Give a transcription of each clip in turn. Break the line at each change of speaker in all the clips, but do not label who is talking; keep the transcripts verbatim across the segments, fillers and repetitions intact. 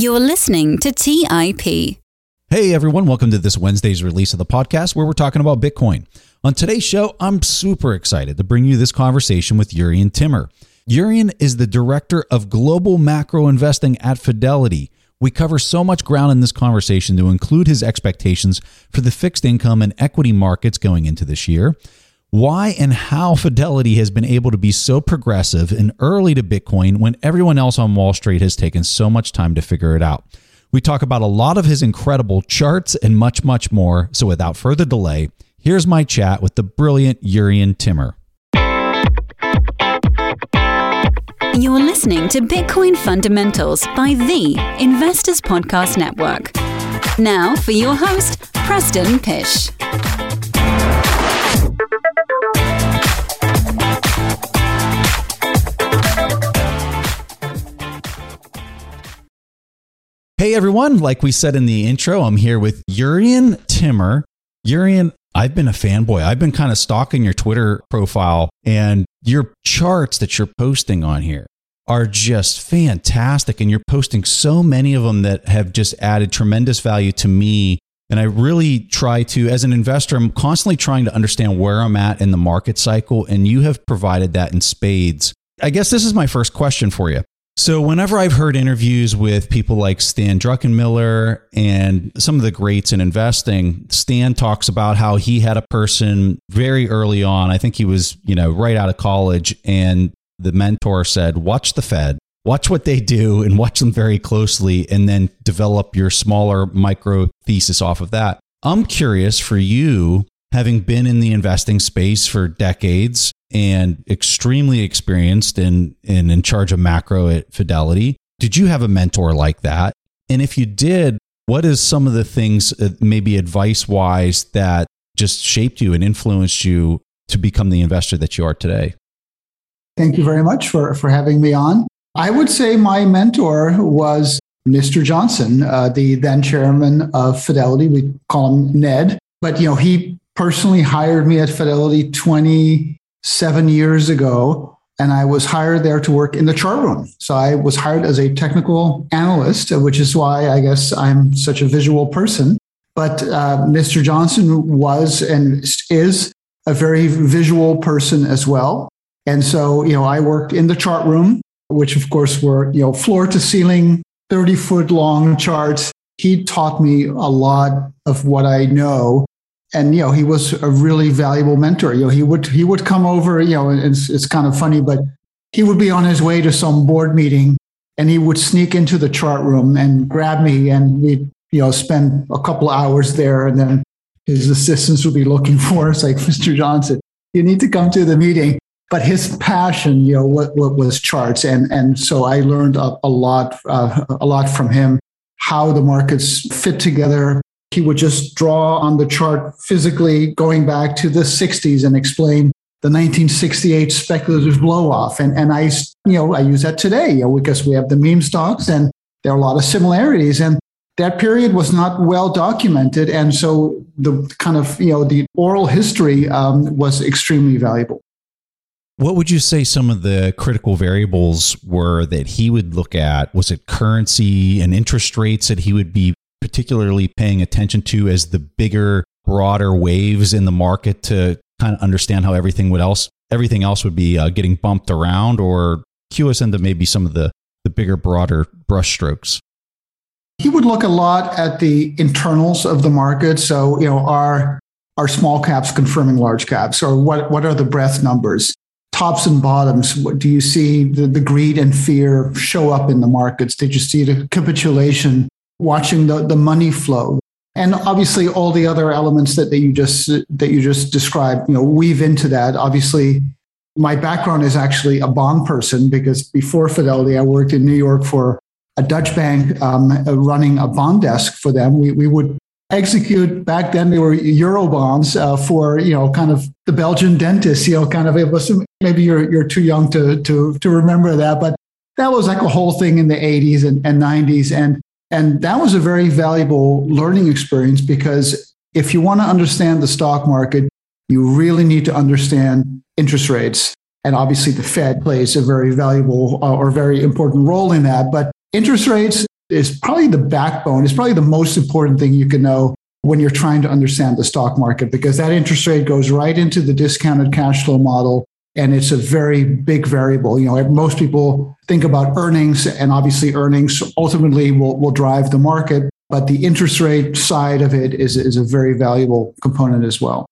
You're listening to T I P.
Hey everyone, welcome to this Wednesday's release of the podcast where we're talking about Bitcoin. On today's show, I'm super excited to bring you this conversation with Jurrien Timmer. Jurrien is the Director of Global Macro Investing at Fidelity. We cover so much ground in this conversation to include his expectations for the fixed income and equity markets going into this year, why and how Fidelity has been able to be so progressive and early to Bitcoin when everyone else on Wall Street has taken so much time to figure it out. We talk about a lot of his incredible charts and much, much more. So without further delay, here's my chat with the brilliant Jurrien Timmer.
You're listening to Bitcoin Fundamentals by the Investors Podcast Network. Now for your host, Preston Pysh.
Hey everyone, like we said in the intro, I'm here with Jurrien Timmer. Jurrien, I've been a fanboy. I've been kind of stalking your Twitter profile, and your charts that you're posting on here are just fantastic. And you're posting so many of them that have just added tremendous value to me. And I really try to, as an investor, I'm constantly trying to understand where I'm at in the market cycle. And you have provided that in spades. I guess this is my first question for you. So whenever I've heard interviews with people like Stan Druckenmiller and some of the greats in investing, Stan talks about how he had a person very early on. I think he was, you know, right out of college. And the mentor said, watch the Fed, watch what they do and watch them very closely, and then develop your smaller micro thesis off of that. I'm curious for you, having been in the investing space for decades and extremely experienced and, and in charge of macro at Fidelity, did you have a mentor like that? And if you did, what is some of the things, uh, maybe advice-wise, that just shaped you and influenced you to become the investor that you are today?
Thank you very much for, for having me on. I would say my mentor was Mister Johnson, uh, the then chairman of Fidelity. We call him Ned. But, you know, he personally hired me at Fidelity twenty-seven years ago, and I was hired there to work in the chart room. So I was hired as a technical analyst, which is why I guess I'm such a visual person. But uh, Mister Johnson was and is a very visual person as well. And so, you know, I worked in the chart room, which of course were, you know, floor to ceiling, thirty foot long charts. He taught me a lot of what I know. And, you know, he was a really valuable mentor. You know, he would, he would come over, you know, it's, it's kind of funny, but he would be on his way to some board meeting and he would sneak into the chart room and grab me, and we'd, you know, spend a couple of hours there. And then his assistants would be looking for us, like, Mister Johnson, you need to come to the meeting. But his passion, you know, what, what was charts. And, and so I learned a, a lot, uh, a lot from him, how the markets fit together. He would just draw on the chart physically going back to the sixties and explain the nineteen sixty-eight speculative blow-off. And, and I, you know, I use that today, you know, because we have the meme stocks and there are a lot of similarities. And that period was not well documented. And so the kind of, you know, the oral history um, was extremely valuable.
What would you say some of the critical variables were that he would look at? Was it currency and interest rates that he would be particularly paying attention to as the bigger, broader waves in the market to kind of understand how everything would else, everything else would be uh, getting bumped around, or cue us into maybe some of the, the bigger, broader brushstrokes?
He would look a lot at the internals of the market. So, you know, are, are small caps confirming large caps, or what, what are the breadth numbers? Tops and bottoms, what do you see the, the greed and fear show up in the markets? Did you see the capitulation, watching the, the money flow? And obviously all the other elements that, that you just that you just described, you know, weave into that. Obviously, my background is actually a bond person, because before Fidelity, I worked in New York for a Dutch bank, um, running a bond desk for them. We we would execute, back then they were euro bonds uh, for, you know, kind of the Belgian dentist, you know, kind of, it was, maybe you're you're too young to to to remember that, but that was like a whole thing in the eighties and, and nineties. And and that was a very valuable learning experience, because if you want to understand the stock market, you really need to understand interest rates. And obviously the Fed plays a very valuable uh, or very important role in that. But interest rates, is probably the backbone. It's probably the most important thing you can know when you're trying to understand the stock market, because that interest rate goes right into the discounted cash flow model. And it's a very big variable. You know, most people think about earnings, and obviously earnings ultimately will, will drive the market. But the interest rate side of it is, is a very valuable component as well.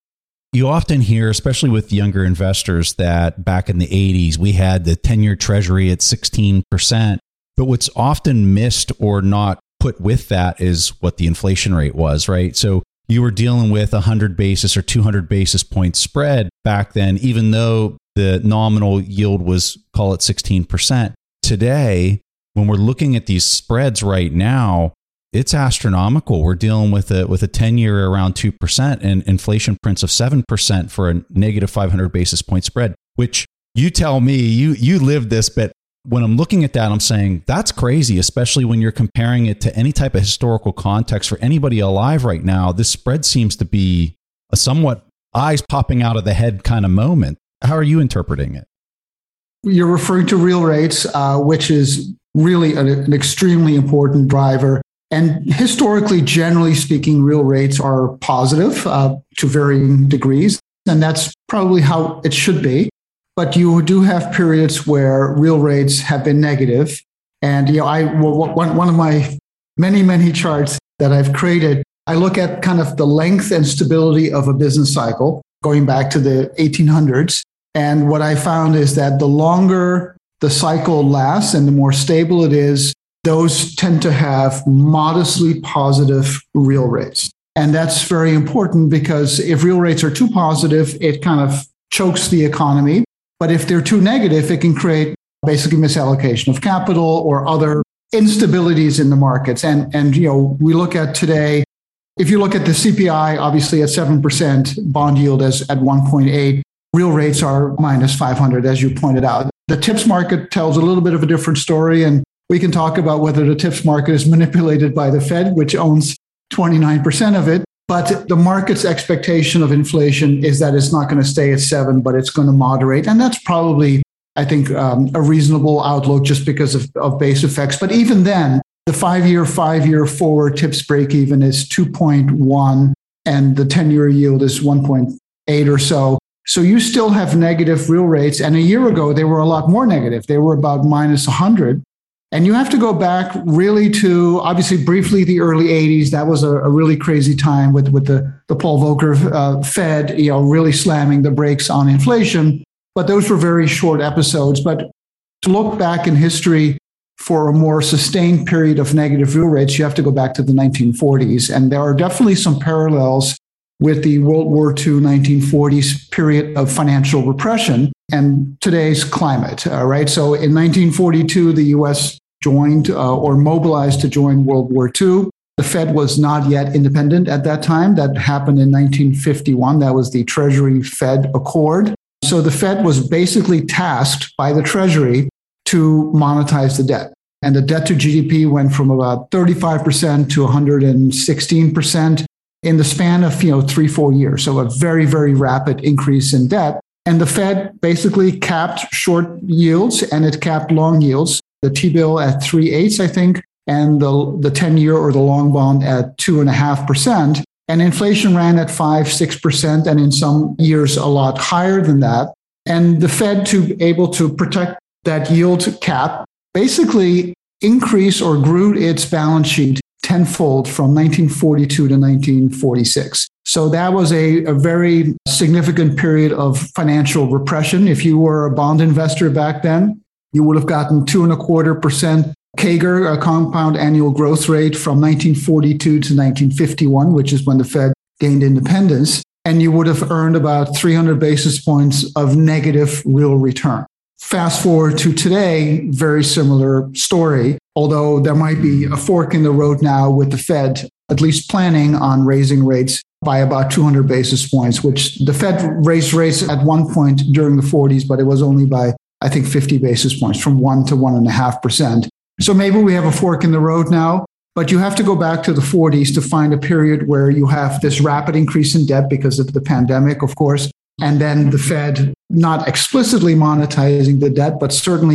You often hear, especially with younger investors, that back in the eighties, we had the ten-year treasury at sixteen percent. But what's often missed or not put with that is what the inflation rate was, right? So you were dealing with a one hundred basis or two hundred basis point spread back then, even though the nominal yield was, call it sixteen percent. Today, when we're looking at these spreads right now, it's astronomical. We're dealing with a with a ten-year around two percent and inflation prints of seven percent for a negative five hundred basis point spread, which you tell me, you you lived this, but when I'm looking at that, I'm saying that's crazy, especially when you're comparing it to any type of historical context for anybody alive right now. This spread seems to be a somewhat eyes popping out of the head kind of moment. How are you interpreting it?
You're referring to real rates, uh, which is really an, an extremely important driver. And historically, generally speaking, real rates are positive uh, to varying degrees. And that's probably how it should be. But you do have periods where real rates have been negative. And, you know, I one, one of my many, many charts that I've created, I look at kind of the length and stability of a business cycle going back to the eighteen hundreds. And what I found is that the longer the cycle lasts and the more stable it is, those tend to have modestly positive real rates. And that's very important because if real rates are too positive, it kind of chokes the economy. But if they're too negative, it can create basically misallocation of capital or other instabilities in the markets. And, and you know, we look at today, if you look at the C P I, obviously at seven percent, bond yield is at one point eight, real rates are minus five hundred, as you pointed out. The TIPS market tells a little bit of a different story. And we can talk about whether the TIPS market is manipulated by the Fed, which owns twenty-nine percent of it. But the market's expectation of inflation is that it's not going to stay at seven, but it's going to moderate. And that's probably, I think, um, a reasonable outlook just because of, of base effects. But even then, the five-year, five-year forward TIPS break-even is two point one, and the ten-year yield is one point eight or so. So you still have negative real rates. And a year ago, they were a lot more negative. They were about minus one hundred. And you have to go back really to, obviously, briefly the early eighties. That was a, a really crazy time with, with the, the Paul Volcker uh, Fed, you know, really slamming the brakes on inflation. But those were very short episodes. But to look back in history for a more sustained period of negative real rates, you have to go back to the nineteen forties. And there are definitely some parallels with the World War Two nineteen forties period of financial repression and today's climate, uh, right? So in nineteen forty-two, the U S joined uh, or mobilized to join World War Two. The Fed was not yet independent at that time. That happened in nineteen fifty-one. That was the Treasury-Fed Accord. So the Fed was basically tasked by the Treasury to monetize the debt. And the debt to G D P went from about thirty-five percent to one hundred sixteen percent in the span of, you know, three, four years. So a very, very rapid increase in debt. And the Fed basically capped short yields and it capped long yields. The T-bill at three eighths, I think, and the, the ten-year or the long bond at two point five percent. And inflation ran at five, six percent, and in some years a lot higher than that. And the Fed, to be able to protect that yield cap, basically increased or grew its balance sheet tenfold from nineteen forty-two to nineteen forty-six. So that was a, a very significant period of financial repression. If you were a bond investor back then, you would have gotten two and a quarter percent C A G R, a compound annual growth rate, from nineteen forty-two to nineteen fifty-one, which is when the Fed gained independence. And you would have earned about three hundred basis points of negative real return. Fast forward to today, very similar story, although there might be a fork in the road now with the Fed at least planning on raising rates by about two hundred basis points, which the Fed raised rates at one point during the forties, but it was only by, I think, fifty basis points, from one to one and a half percent. So maybe we have a fork in the road now, but you have to go back to the forties to find a period where you have this rapid increase in debt because of the pandemic, of course, and then the Fed not explicitly monetizing the debt, but certainly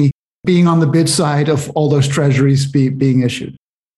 being on the bid side of all those treasuries be, being issued.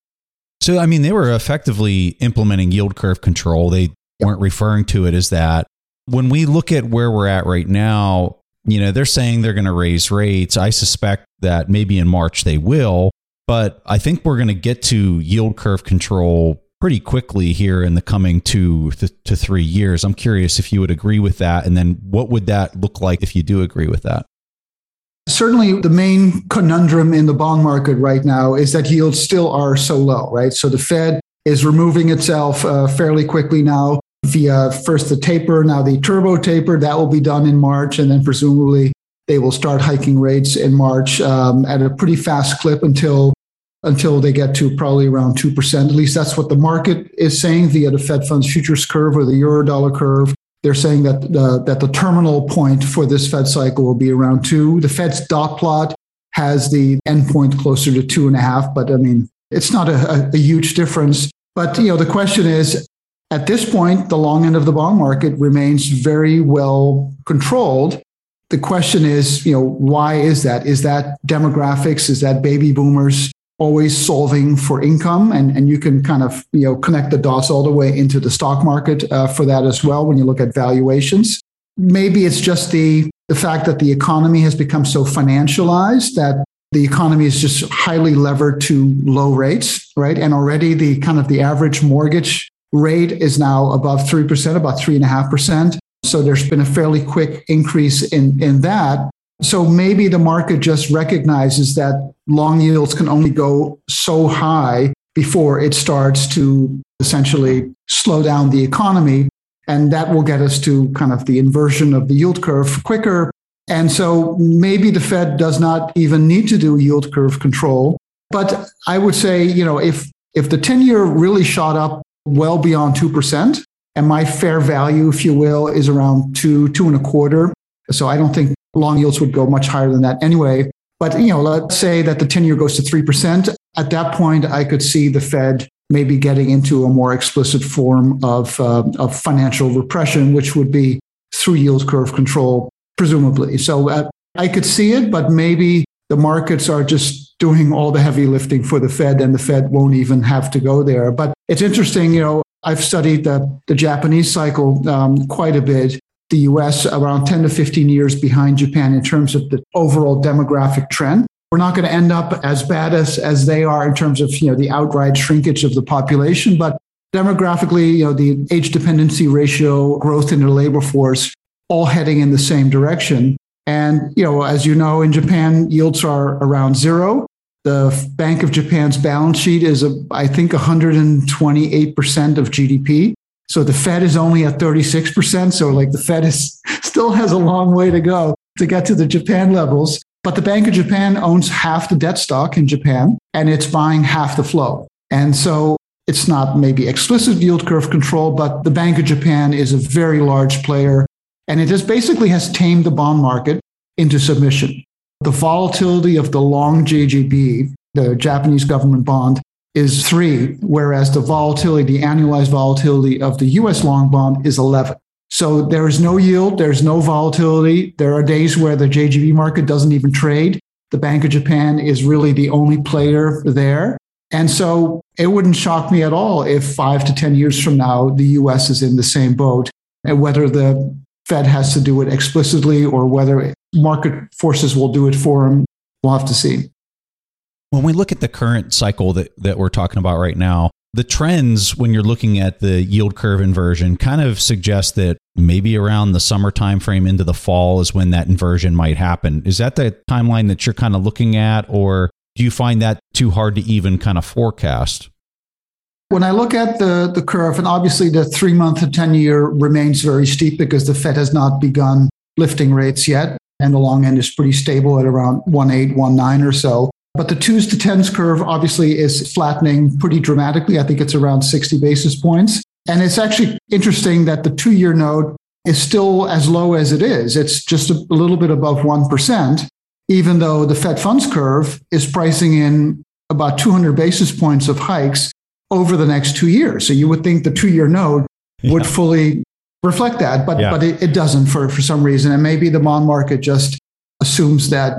So, I mean, they were effectively implementing yield curve control. They yep. weren't referring to it as that. When we look at where we're at right now, you know, they're saying they're going to raise rates. I suspect that maybe in March they will, but I think we're going to get to yield curve control pretty quickly here in the coming two th- to three years. I'm curious if you would agree with that. And then what would that look like if you do agree with that?
Certainly, the main conundrum in the bond market right now is that yields still are so low, right? So the Fed is removing itself uh, fairly quickly now via first the taper, now the turbo taper. That will be done in March. And then presumably they will start hiking rates in March um, at a pretty fast clip until until they get to probably around two percent. At least that's what the market is saying via the Fed funds futures curve or the Eurodollar curve. They're saying that the, that the terminal point for this Fed cycle will be around two. The Fed's dot plot has the endpoint closer to two and a half, but I mean, it's not a, a huge difference. But you know, the question is, at this point, the long end of the bond market remains very well controlled. The question is, you know, why is that? Is that demographics? Is that baby boomers always solving for income? And, and you can kind of, you know, connect the dots all the way into the stock market uh, for that as well when you look at valuations. Maybe it's just the, the fact that the economy has become so financialized that the economy is just highly levered to low rates, right? And already the kind of the average mortgage rate is now above three percent, about three point five percent. So there's been a fairly quick increase in, in that. So maybe the market just recognizes that long yields can only go so high before it starts to essentially slow down the economy. And that will get us to kind of the inversion of the yield curve quicker. And so maybe the Fed does not even need to do yield curve control. But I would say, you know, if if the ten-year really shot up well beyond two percent, and my fair value, if you will, is around two, two and a quarter. So I don't think long yields would go much higher than that anyway. But, you know, let's say that the ten-year goes to three percent. At that point, I could see the Fed maybe getting into a more explicit form of, uh, of financial repression, which would be through yield curve control, presumably. So uh, I could see it, but maybe the markets are just doing all the heavy lifting for the Fed, and the Fed won't even have to go there. But it's interesting, you know, I've studied the, the Japanese cycle um, quite a bit. The U S around ten to fifteen years behind Japan in terms of the overall demographic trend. We're not going to end up as bad as, as they are in terms of, you know, the outright shrinkage of the population, but demographically, you know, the age dependency ratio, growth in the labor force, all heading in the same direction. And, you know, as you know, in Japan, yields are around zero. The Bank of Japan's balance sheet is, a, I think, one hundred twenty-eight percent of G D P. So the Fed is only at thirty-six percent. So like the Fed is still has a long way to go to get to the Japan levels. But the Bank of Japan owns half the debt stock in Japan, and it's buying half the flow. And so it's not maybe explicit yield curve control, but the Bank of Japan is a very large player. And it just basically has tamed the bond market into submission. The volatility of the long J G B, the Japanese government bond, is three, whereas the volatility, the annualized volatility of the U S long bond is eleven. So there is no yield, there's no volatility. There are days where the J G B market doesn't even trade. The Bank of Japan is really the only player there. And so it wouldn't shock me at all if five to ten years from now, the U S is in the same boat, and whether the Fed has to do it explicitly or whether market forces will do it for them, we'll have to see.
When we look at the current cycle that, that we're talking about right now, the trends when you're looking at the yield curve inversion kind of suggest that maybe around the summer timeframe into the fall is when that inversion might happen. Is that the timeline that you're kind of looking at, or do you find that too hard to even kind of forecast?
When I look at the, the curve, and obviously the three-month and ten-year remains very steep because the Fed has not begun lifting rates yet, and the long end is pretty stable at around one point eight, one point nine or so. But the twos to tens curve obviously is flattening pretty dramatically. I think it's around sixty basis points. And it's actually interesting that the two-year note is still as low as it is. It's just a little bit above one percent, even though the Fed funds curve is pricing in about two hundred basis points of hikes over the next two years. So you would think the two-year note yeah. would fully reflect that, but yeah. but it, it doesn't for, for some reason. And maybe the bond market just assumes that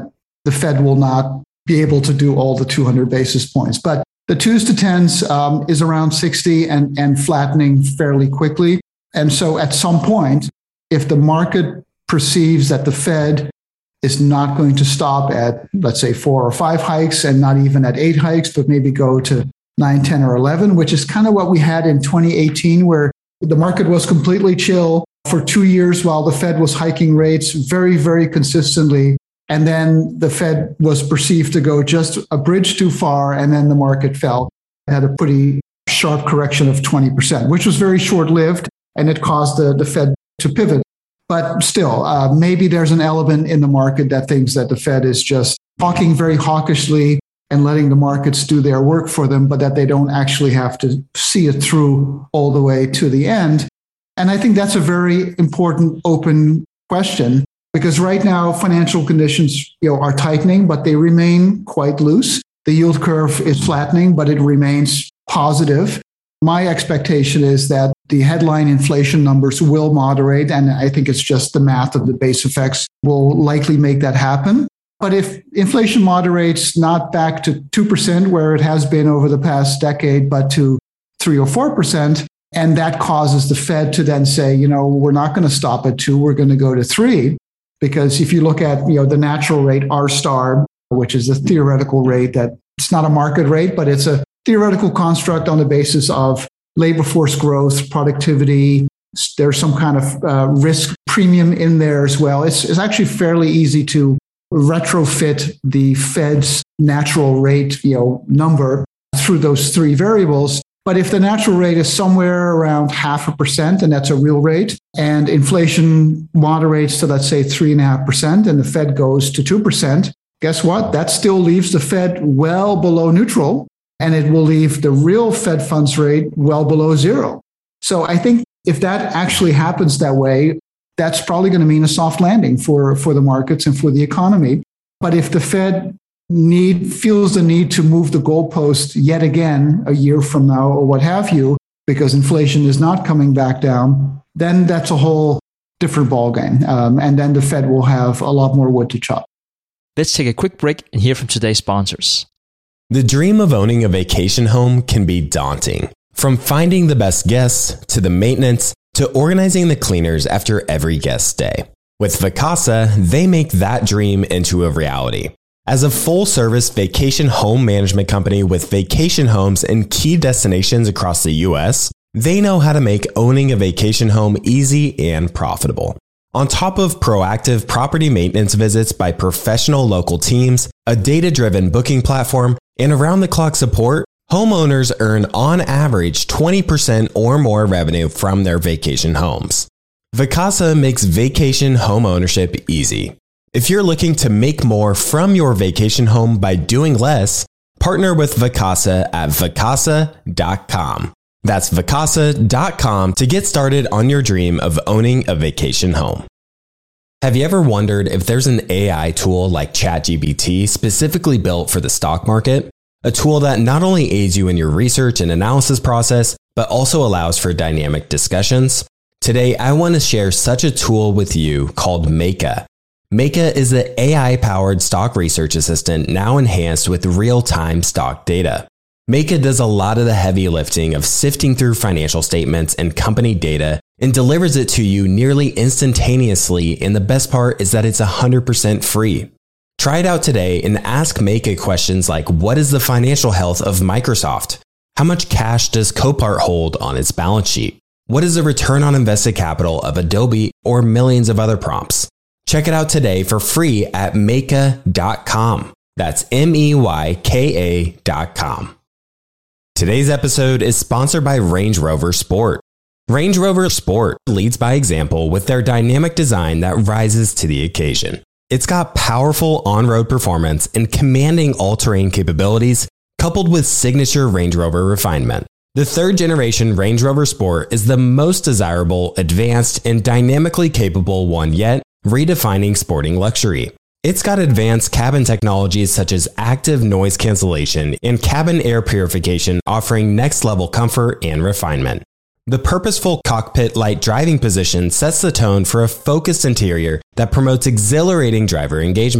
the Fed will not be able to do all the two hundred basis points. But the twos to tens um, is around sixty and, and flattening fairly quickly. And so at some point, if the market perceives that the Fed is not going to stop at, let's say, four or five hikes and not even at eight hikes, but maybe go to nine, ten, or eleven, which is kind of what we had in twenty eighteen, where the market was completely chill for two years while the Fed was hiking rates very, very consistently. And then the Fed was perceived to go just a bridge too far, and then the market fell. It had a pretty sharp correction of twenty percent, which was very short-lived, and it caused the, the Fed to pivot. But still, uh, maybe there's an element in the market that thinks that the Fed is just talking very hawkishly and letting the markets do their work for them, but that they don't actually have to see it through all the way to the end. And I think that's a very important open question, because right now financial conditions, you know, are tightening, but they remain quite loose. The yield curve is flattening, but it remains positive. My expectation is that the headline inflation numbers will moderate, and I think it's just the math of the base effects will likely make that happen. But if inflation moderates not back to two percent where it has been over the past decade, but to three or four percent, and that causes the Fed to then say, you know, we're not going to stop at two, we're going to go to three. Because if you look at, you know, the natural rate, R star, which is the theoretical rate, that it's not a market rate, but it's a theoretical construct on the basis of labor force growth, productivity. There's some kind of uh, risk premium in there as well. It's, it's actually fairly easy to retrofit the Fed's natural rate, you know, number through those three variables. But if the natural rate is somewhere around half a percent, and that's a real rate, and inflation moderates to, let's say, three and a half percent, and the Fed goes to two percent, guess what? That still leaves the Fed well below neutral, and it will leave the real Fed funds rate well below zero. So I think if that actually happens that way, that's probably going to mean a soft landing for, for the markets and for the economy. But if the Fed need feels the need to move the goalpost yet again a year from now or what have you, because inflation is not coming back down, then that's a whole different ballgame. Um, and then the Fed will have a lot more wood to chop.
Let's take a quick break and hear from today's sponsors.
The dream of owning a vacation home can be daunting. From finding the best guests to the maintenance to organizing the cleaners after every guest stay. With Vacasa, they make that dream into a reality. As a full-service vacation home management company with vacation homes in key destinations across the U S, they know how to make owning a vacation home easy and profitable. On top of proactive property maintenance visits by professional local teams, a data-driven booking platform, and around-the-clock support, homeowners earn on average twenty percent or more revenue from their vacation homes. Vacasa makes vacation home ownership easy. If you're looking to make more from your vacation home by doing less, partner with Vacasa at vacasa dot com. That's vacasa dot com to get started on your dream of owning a vacation home. Have you ever wondered if there's an A I tool like ChatGPT specifically built for the stock market? A tool that not only aids you in your research and analysis process, but also allows for dynamic discussions? Today, I want to share such a tool with you called Meka. Meka is the A I-powered stock research assistant now enhanced with real-time stock data. Meka does a lot of the heavy lifting of sifting through financial statements and company data and delivers it to you nearly instantaneously, and the best part is that it's one hundred percent free. Try it out today and ask Meka questions like, what is the financial health of Microsoft? How much cash does Copart hold on its balance sheet? What is the return on invested capital of Adobe, or millions of other prompts? Check it out today for free at meka dot com. That's M E Y K A dot com. Today's episode is sponsored by Range Rover Sport. Range Rover Sport leads by example with their dynamic design that rises to the occasion. It's got powerful on-road performance and commanding all-terrain capabilities, coupled with signature Range Rover refinement. The third generation Range Rover Sport is the most desirable, advanced, and dynamically capable one yet, redefining sporting luxury. It's got advanced cabin technologies such as active noise cancellation and cabin air purification, offering next-level comfort and refinement. The purposeful cockpit-like driving position sets the tone for a focused interior that promotes exhilarating driver engagement.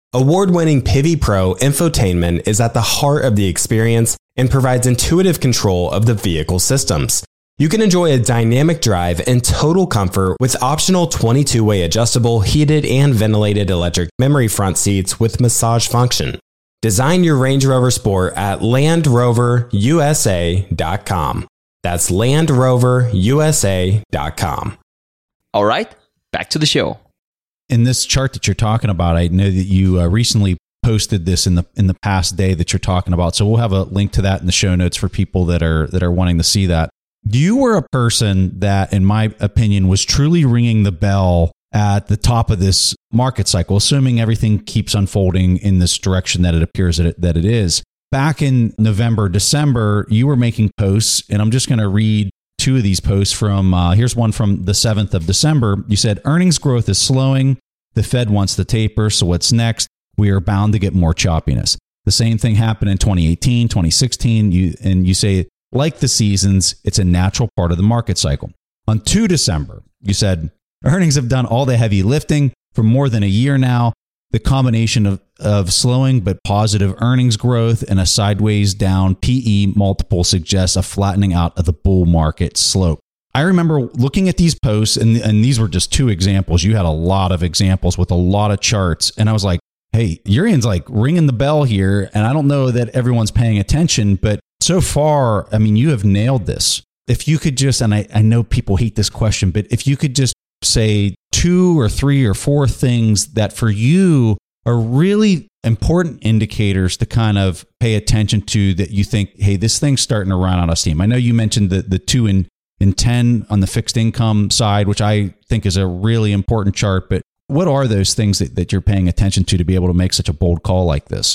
Award-winning Pivi Pro infotainment is at the heart of the experience and provides intuitive control of the vehicle systems. You can enjoy a dynamic drive and total comfort with optional twenty-two way adjustable, heated and ventilated electric memory front seats with massage function. Design your Range Rover Sport at land rover u s a dot com. That's land rover u s a dot com.
All right, back to the show.
In this chart that you're talking about, I know that you uh, recently posted this in the in the past day that you're talking about. So we'll have a link to that in the show notes for people that are that are wanting to see that. You were a person that, in my opinion, was truly ringing the bell at the top of this market cycle, assuming everything keeps unfolding in this direction that it appears that it, that it is. Back in November, December, you were making posts, and I'm just going to read two of these posts from, uh, here's one from the seventh of December. You said, earnings growth is slowing. The Fed wants to taper. So what's next? We are bound to get more choppiness. The same thing happened in twenty eighteen, twenty sixteen. You, and you say, like the seasons, it's a natural part of the market cycle. On the second of December, you said, earnings have done all the heavy lifting for more than a year now. The combination of, of slowing but positive earnings growth and a sideways down P E multiple suggests a flattening out of the bull market slope. I remember looking at these posts, and, and these were just two examples. You had a lot of examples with a lot of charts. And I was like, hey, Jurrien's like ringing the bell here. And I don't know that everyone's paying attention, but so far, I mean, you have nailed this. If you could just, and I, I know people hate this question, but if you could just say two or three or four things that for you are really important indicators to kind of pay attention to that you think, hey, this thing's starting to run out of steam. I know you mentioned the, the two in, in ten on the fixed income side, which I think is a really important chart, but what are those things that, that you're paying attention to to be able to make such a bold call like this?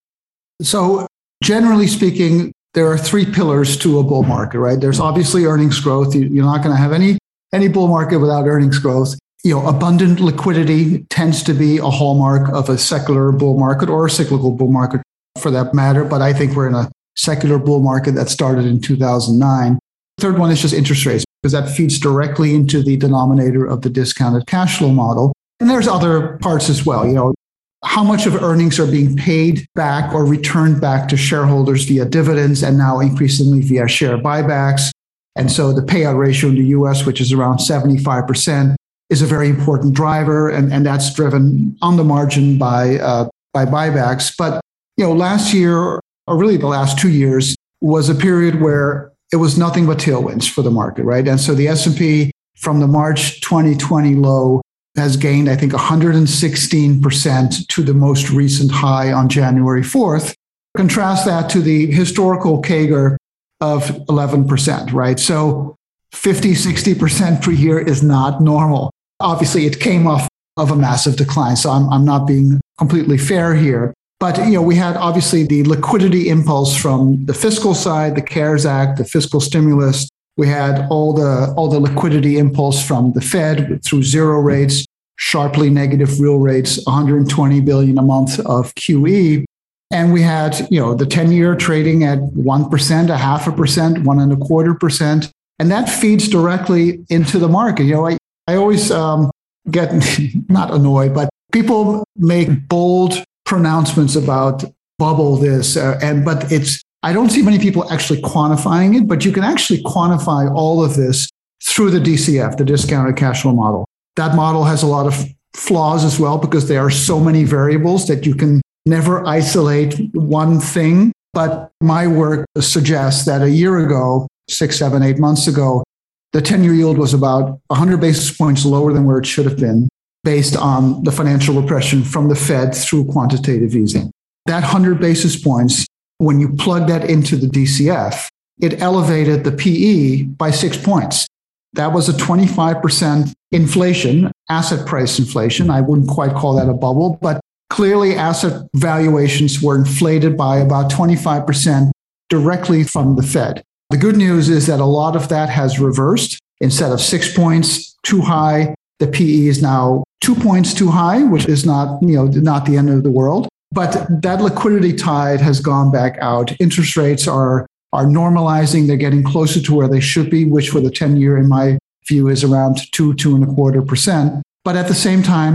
So generally speaking, there are three pillars to a bull market, right? There's obviously earnings growth. You're not going to have any any bull market without earnings growth. You know, abundant liquidity tends to be a hallmark of a secular bull market or a cyclical bull market for that matter. But I think we're in a secular bull market that started in two thousand nine. The third one is just interest rates, because that feeds directly into the denominator of the discounted cash flow model. And there's other parts as well. You know, how much of earnings are being paid back or returned back to shareholders via dividends and now increasingly via share buybacks. And so the payout ratio in the U S, which is around seventy-five percent, is a very important driver. And, and that's driven on the margin by, uh, by buybacks. But, you know, last year, or really the last two years, was a period where it was nothing but tailwinds for the market, right? And so the S and P from the March twenty twenty low has gained, I think, one hundred sixteen percent to the most recent high on January fourth. Contrast that to the historical C A G R of eleven percent, right? So fifty, sixty percent per year is not normal. Obviously, it came off of a massive decline, so I'm, I'm not being completely fair here. But, you know, we had obviously the liquidity impulse from the fiscal side, the CARES Act, the fiscal stimulus. We had all the all the liquidity impulse from the Fed through zero rates, sharply negative real rates, one hundred twenty billion dollars a month of Q E. And we had, you know, the ten-year trading at one percent, a half a percent, one and a quarter percent. And that feeds directly into the market. You know, I, I always um, get not annoyed, but people make bold pronouncements about bubble this. Uh, and but it's I don't see many people actually quantifying it, but you can actually quantify all of this through the D C F, the discounted cash flow model. That model has a lot of flaws as well, because there are so many variables that you can never isolate one thing. But my work suggests that a year ago, six, seven, eight months ago, the ten-year yield was about one hundred basis points lower than where it should have been, based on the financial repression from the Fed through quantitative easing. That one hundred basis points, when you plug that into the D C F, it elevated the P E by six points. That was a twenty-five percent inflation, asset price inflation. I wouldn't quite call that a bubble, but clearly asset valuations were inflated by about twenty-five percent directly from the Fed. The good news is that a lot of that has reversed. Instead of six points too high, the P E is now two points too high, which is not, you know, not the end of the world. But that liquidity tide has gone back out. Interest rates are are normalizing. They're getting closer to where they should be, which for the ten-year, in my view, is around two, two and a quarter percent. But at the same time,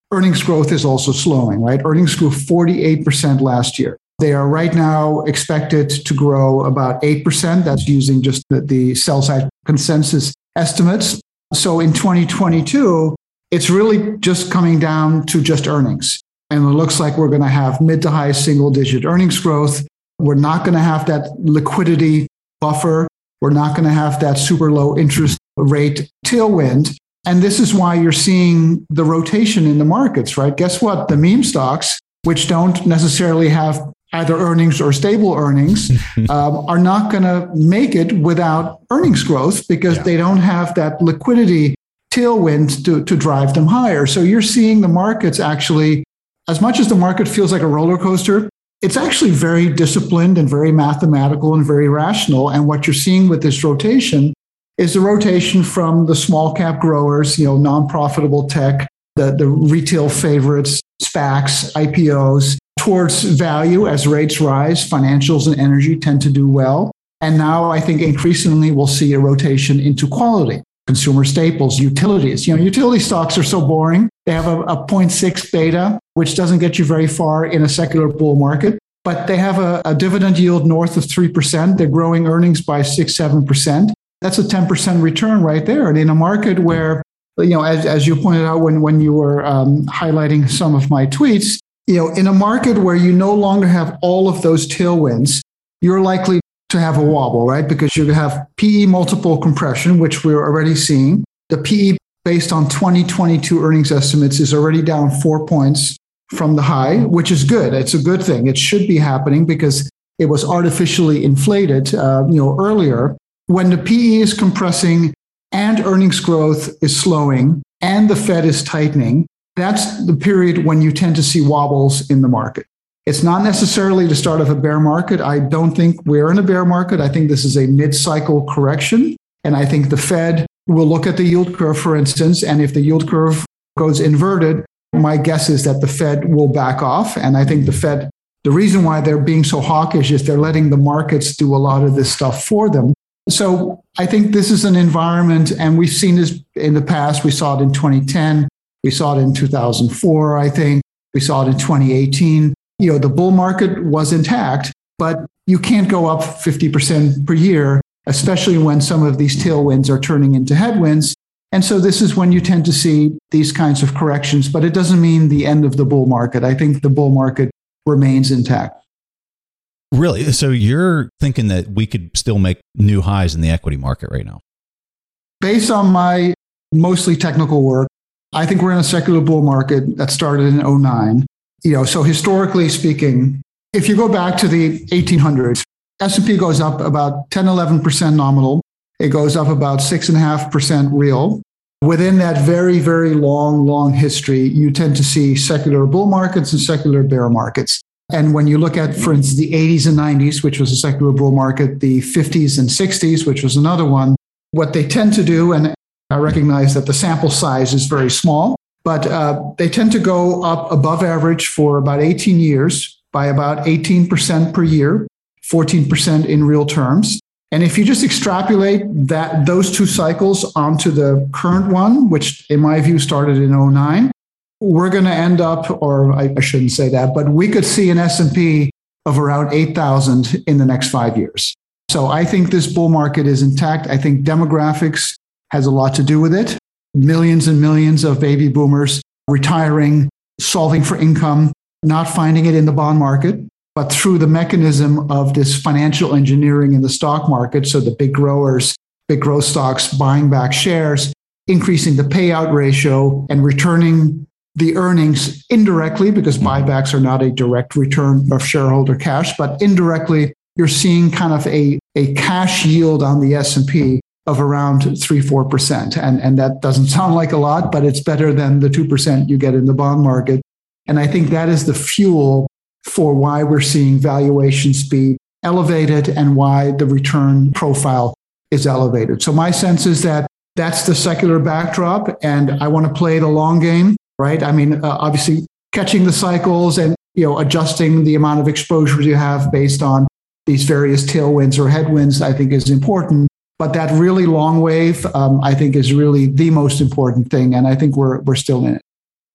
earnings growth is also slowing, right? Earnings grew forty-eight percent last year. They are right now expected to grow about eight percent. That's using just the, the sell side consensus estimates. So in twenty twenty-two, it's really just coming down to just earnings. And it looks like we're going to have mid to high single digit earnings growth. We're not going to have that liquidity buffer. We're not going to have that super low interest rate tailwind. And this is why you're seeing the rotation in the markets, right? Guess what? The meme stocks, which don't necessarily have either earnings or stable earnings, um, are not going to make it without earnings growth because yeah. they don't have that liquidity tailwind to, to drive them higher. So you're seeing the markets actually, as much as the market feels like a roller coaster, it's actually very disciplined and very mathematical and very rational. And what you're seeing with this rotation is the rotation from the small cap growers, you know, non-profitable tech, the, the retail favorites, SPACs, I P Os, towards value as rates rise. Financials and energy tend to do well. And now I think increasingly we'll see a rotation into quality, consumer staples, utilities. You know, utility stocks are so boring. They have a, a zero point six beta, which doesn't get you very far in a secular bull market, but they have a, a dividend yield north of three percent. They're growing earnings by six, seven percent. That's a ten percent return right there. And in a market where, you know, as, as you pointed out when, when you were um, highlighting some of my tweets, you know, in a market where you no longer have all of those tailwinds, you're likely to have a wobble, right? Because you have P E multiple compression, which we're already seeing. The P E based on twenty twenty-two earnings estimates is already down four points from the high, which is good. It's a good thing. It should be happening because it was artificially inflated, uh, you know, earlier. When the P E is compressing and earnings growth is slowing and the Fed is tightening, that's the period when you tend to see wobbles in the market. It's not necessarily the start of a bear market. I don't think we're in a bear market. I think this is a mid-cycle correction. And I think the Fed will look at the yield curve, for instance, and if the yield curve goes inverted, my guess is that the Fed will back off. And I think the Fed, the reason why they're being so hawkish is they're letting the markets do a lot of this stuff for them. So I think this is an environment, and we've seen this in the past. We saw it in twenty ten. We saw it in two thousand four, I think. We saw it in twenty eighteen. You know, the bull market was intact, but you can't go up fifty percent per year, especially when some of these tailwinds are turning into headwinds. And so this is when you tend to see these kinds of corrections, but it doesn't mean the end of the bull market. I think the bull market remains intact.
Really? So you're thinking that we could still make new highs in the equity market right now?
Based on my mostly technical work, I think we're in a secular bull market that started in oh nine. You know, so historically speaking, if you go back to the eighteen hundreds, S and P goes up about ten, eleven percent nominal. It goes up about six point five percent real. Within that very, very long, long history, you tend to see secular bull markets and secular bear markets. And when you look at, for instance, the eighties and nineties, which was a secular bull market, the fifties and sixties, which was another one, what they tend to do, and I recognize that the sample size is very small, but uh, they tend to go up above average for about eighteen years by about eighteen percent per year, fourteen percent in real terms. And if you just extrapolate that those two cycles onto the current one, which in my view started in oh nine, we're going to end up, or I, I shouldn't say that, but we could see an S and P of around eight thousand in the next five years. So I think this bull market is intact. I think demographics has a lot to do with it. Millions and millions of baby boomers retiring, solving for income, not finding it in the bond market, but through the mechanism of this financial engineering in the stock market. So the big growers, big growth stocks buying back shares, increasing the payout ratio and returning the earnings indirectly, because buybacks are not a direct return of shareholder cash, but indirectly, you're seeing kind of a, a cash yield on the S and P of around three, four percent. And, and that doesn't sound like a lot, but it's better than the two percent you get in the bond market. And I think that is the fuel for why we're seeing valuations be elevated and why the return profile is elevated. So my sense is that that's the secular backdrop, and I want to play the long game, right? I mean, uh, obviously catching the cycles and, you know, adjusting the amount of exposure you have based on these various tailwinds or headwinds, I think is important. But that really long wave, um, I think, is really the most important thing. And I think we're we're still in it.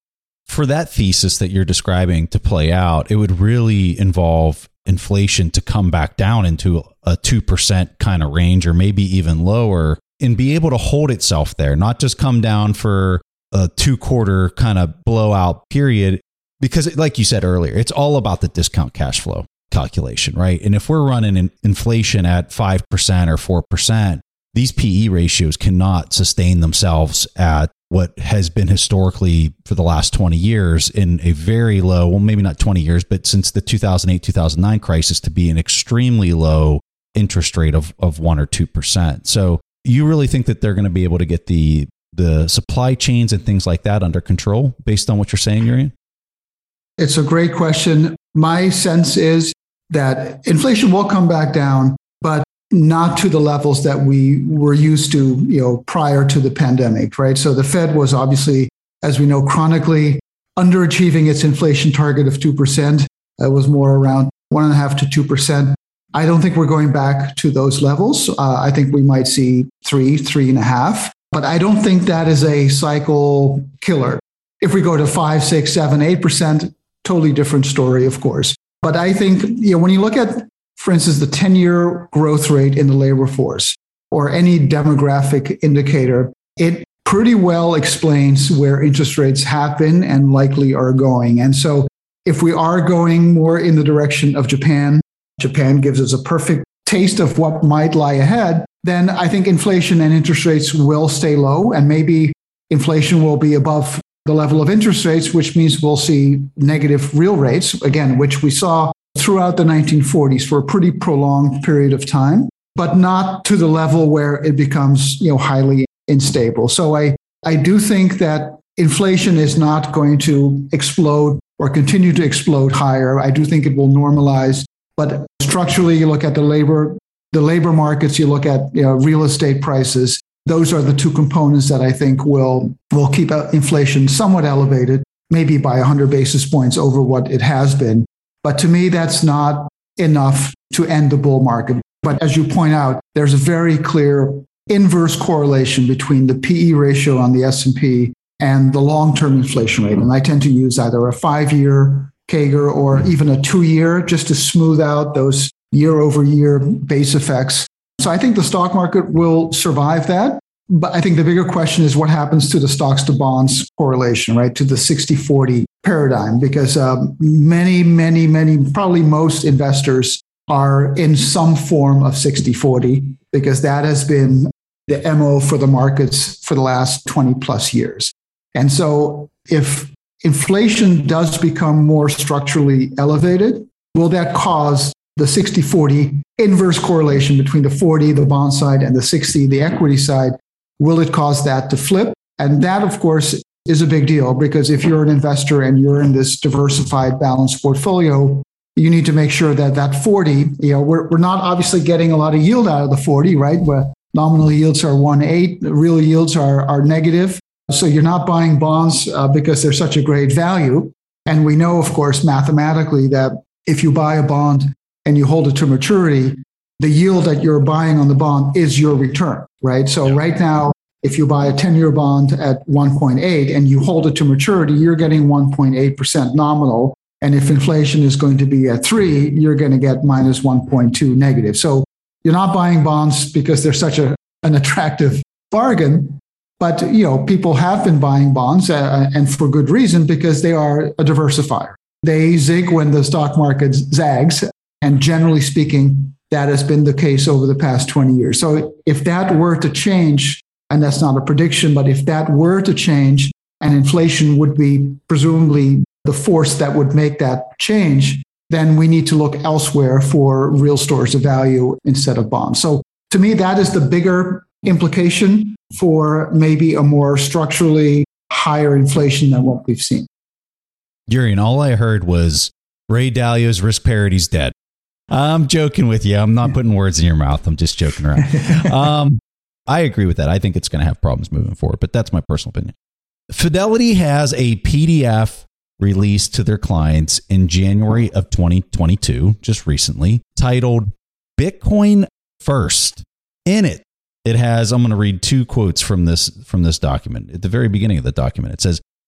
for that thesis that you're describing to play out, it would really involve inflation to come back down into a two percent kind of range, or maybe even lower, and be able to hold itself there, not just come down for a two quarter kind of blowout period. Because like you said earlier, it's all about the discount cash flow calculation, right? And if we're running in inflation at five percent or four percent, these P E ratios cannot sustain themselves at what has been historically for the last twenty years in a very low, well, maybe not twenty years, but since the two thousand eight, two thousand nine crisis, to be an extremely low interest rate of, of one or two percent. So you really think that they're going to be able to get the, the supply chains and things like that under control based on what you're saying, Jurriën?
It's a great question. My sense is that inflation will come back down, but not to the levels that we were used to, you know, prior to the pandemic, right? So the Fed was obviously, as we know, chronically underachieving its inflation target of two percent. It was more around one and a half to two percent. I don't think we're going back to those levels. Uh, I think we might see three, three and a half, but I don't think that is a cycle killer. If we go to five, six, seven, eight percent, totally different story, of course. But I think, you know, when you look at, for instance, the ten-year growth rate in the labor force or any demographic indicator, it pretty well explains where interest rates have been and likely are going. And so if we are going more in the direction of Japan, Japan gives us a perfect taste of what might lie ahead, then I think inflation and interest rates will stay low, and maybe inflation will be above the level of interest rates, which means we'll see negative real rates, again, which we saw throughout the nineteen forties for a pretty prolonged period of time, but not to the level where it becomes, you know, highly unstable. So I, I do think that inflation is not going to explode or continue to explode higher. I do think it will normalize, but structurally, you look at the labor, the labor markets, you look at, you know, real estate prices. Those are the two components that I think will, will keep inflation somewhat elevated, maybe by one hundred basis points over what it has been. But to me, that's not enough to end the bull market. But as you point out, there's a very clear inverse correlation between the P E ratio on the S and P and the long-term inflation rate. And I tend to use either a five-year C A G R or even a two-year just to smooth out those year-over-year base effects. So I think the stock market will survive that. But I think the bigger question is what happens to the stocks to bonds correlation, right? To the sixty forty paradigm, because um, many, many, many, probably most investors are in some form of sixty forty, because that has been the M O for the markets for the last twenty plus years. And so if inflation does become more structurally elevated, will that cause the sixty forty inverse correlation between the forty, the bond side, and the sixty, the equity side? Will it cause that to flip? And that, of course, is a big deal, because if you're an investor and you're in this diversified, balanced portfolio, you need to make sure that that forty, you know, we're, we're not obviously getting a lot of yield out of the forty, right? Where nominal yields are one point eight, real yields are, are negative. So you're not buying bonds uh, because they're such a great value. And we know, of course, mathematically that if you buy a bond and you hold it to maturity, the yield that you're buying on the bond is your return, right? So yeah. Right now, if you buy a ten-year bond at one point eight and you hold it to maturity, you're getting one point eight percent nominal. And if inflation is going to be at three, you're going to get minus one point two negative. So you're not buying bonds because they're such a, an attractive bargain. But, you know, people have been buying bonds uh, and for good reason, because they are a diversifier. They zig when the stock market zags. And generally speaking, that has been the case over the past twenty years. So if that were to change, and that's not a prediction, but if that were to change and inflation would be presumably the force that would make that change, then we need to look elsewhere for real stores of value instead of bonds. So to me, that is the bigger implication for maybe a more structurally higher inflation than what we've seen.
Jurriën, all I heard was Ray Dalio's risk parity's dead. I'm joking with you. I'm not putting words in your mouth. I'm just joking around. Um, I agree with that. I think it's going to have problems moving forward, but that's my personal opinion. Fidelity has a P D F released to their clients in January of twenty twenty-two, just recently, titled Bitcoin First. In it, it has, I'm going to read two quotes from this, from this document. At the very beginning of the document, it says,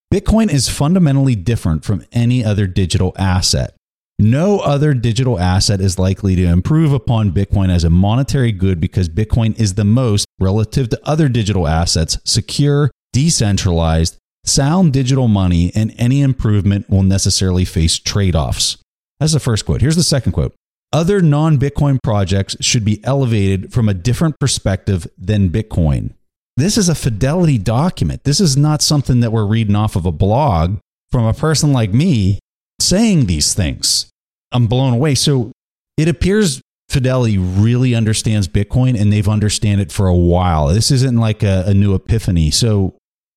Bitcoin is fundamentally different from any other digital asset. No other digital asset is likely to improve upon Bitcoin as a monetary good because Bitcoin is the most, relative to other digital assets, secure, decentralized, sound digital money, and any improvement will necessarily face trade-offs. That's the first quote. Here's the second quote. Other non-Bitcoin projects should be elevated from a different perspective than Bitcoin. This is a Fidelity document. This is not something that we're reading off of a blog from a person like me saying these things. I'm blown away. So it appears Fidelity really understands Bitcoin and they've understand it for a while. This isn't like a, a new epiphany. So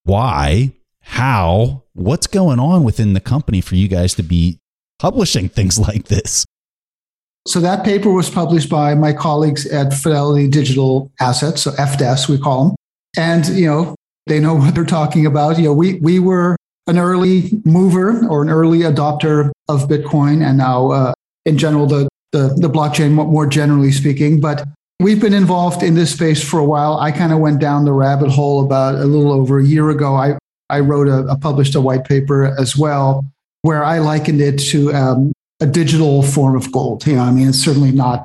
why, how, what's going on within the company for you guys to be publishing things like this?
So that paper was published by my colleagues at Fidelity Digital Assets, so F D E S we call them. And, you know, they know what they're talking about. You know, we we were an early mover or an early adopter of Bitcoin and now uh, in general, the, the, the blockchain more generally speaking. But we've been involved in this space for a while. I kind of went down the rabbit hole about a little over a year ago. I, I wrote a, a published a white paper as well, where I likened it to um, a digital form of gold. You know, I mean, it's certainly not,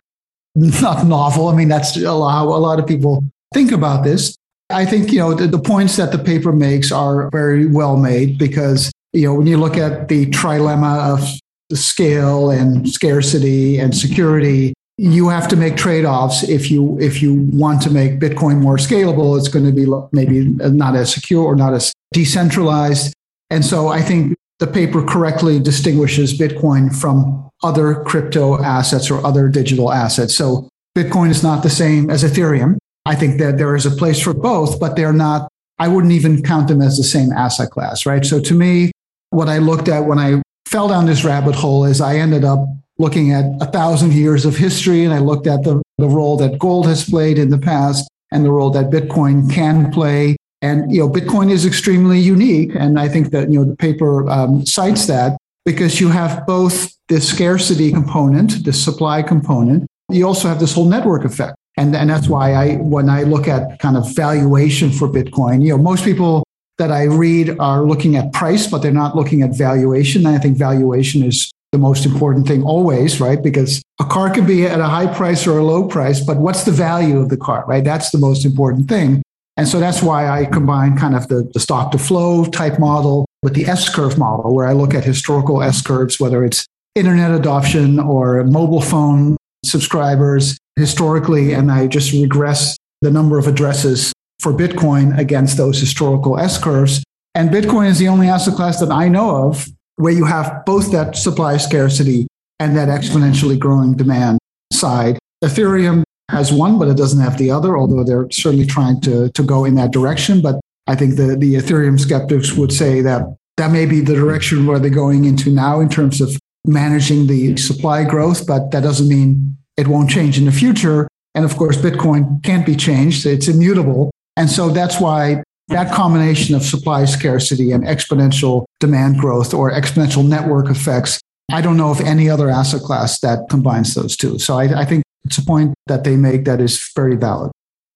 not novel. I mean, that's how a lot of people think about this. I think, you know, the, the points that the paper makes are very well made because, you know, when you look at the trilemma of the scale and scarcity and security, you have to make trade-offs. If you if you want to make Bitcoin more scalable, it's going to be maybe not as secure or not as decentralized. And so I think the paper correctly distinguishes Bitcoin from other crypto assets or other digital assets. So Bitcoin is not the same as Ethereum. I think that there is a place for both, but they're not, I wouldn't even count them as the same asset class, right? So to me, what I looked at when I fell down this rabbit hole is I ended up looking at a thousand years of history and I looked at the, the role that gold has played in the past and the role that Bitcoin can play. And, you know, Bitcoin is extremely unique. And I think that, you know, the paper um, cites that because you have both the scarcity component, the supply component. You also have this whole network effect. And, and that's why I, when I look at kind of valuation for Bitcoin, you know, most people that I read are looking at price, but they're not looking at valuation. And I think valuation is the most important thing always, right? Because a car can be at a high price or a low price, but what's the value of the car, right? That's the most important thing. And so that's why I combine kind of the, the stock to flow type model with the S-curve model, where I look at historical S-curves, whether it's internet adoption or mobile phone subscribers historically, and I just regress the number of addresses for Bitcoin against those historical S-curves. And Bitcoin is the only asset class that I know of where you have both that supply scarcity and that exponentially growing demand side. Ethereum has one, but it doesn't have the other, although they're certainly trying to, to go in that direction. But I think the, the Ethereum skeptics would say that that may be the direction where they're going into now in terms of managing the supply growth, but that doesn't mean it won't change in the future. And of course, Bitcoin can't be changed. It's immutable. And so that's why that combination of supply scarcity and exponential demand growth or exponential network effects, I don't know of any other asset class that combines those two. So I, I think it's a point that they make that is very valid.